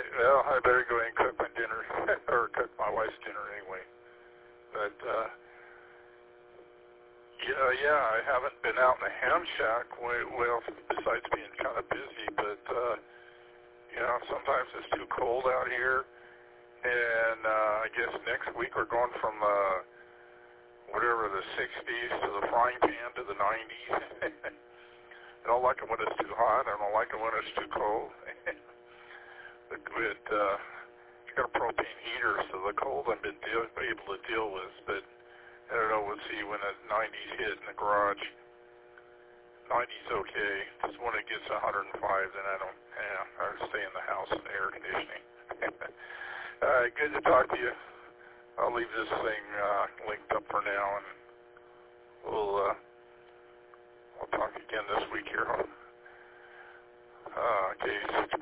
well, I better go ahead and cook my dinner, or cook my wife's dinner anyway. But, yeah, I haven't been out in the ham shack, well, besides being kind of busy, but, sometimes it's too cold out here, and I guess next week we're going from, whatever, the 60s to the frying pan to the 90s. I don't like it when it's too hot. I don't like it when it's too cold. But it's got a propane heater, so the cold I've been able to deal with. But I don't know. We'll see when the 90s hit in the garage. 90's okay. Just when it gets 105, then I stay in the house in the air conditioning. All right, good to talk to you. I'll leave this thing linked up for now, and we'll talk again this week here. Okay,